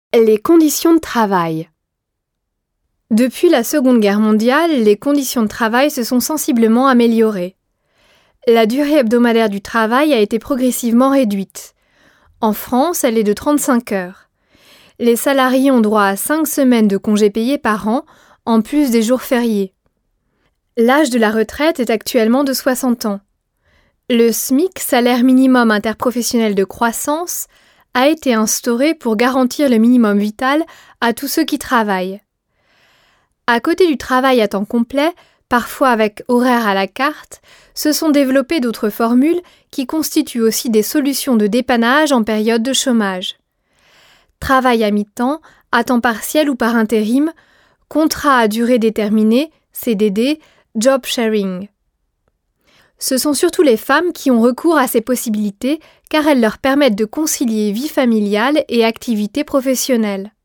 Les conditions de travail. Depuis la Seconde Guerre mondiale, les conditions de travail se sont sensiblement améliorées. La durée hebdomadaire du travail a été progressivement réduite. En France, elle est de 35 heures. Les salariés ont droit à 5 semaines de congés payés par an, en plus des jours fériés. L'âge de la retraite est actuellement de 60 ans. Le SMIC, salaire minimum interprofessionnel de croissance, a été instauré pour garantir le minimum vital à tous ceux qui travaillent. À côté du travail à temps complet, parfois avec horaire à la carte, se sont développées d'autres formules qui constituent aussi des solutions de dépannage en période de chômage. Travail à mi-temps, à temps partiel ou par intérim, contrat à durée déterminée, CDD, job sharing. Ce sont surtout les femmes qui ont recours à ces possibilités car elles leur permettent de concilier vie familiale et activité professionnelle.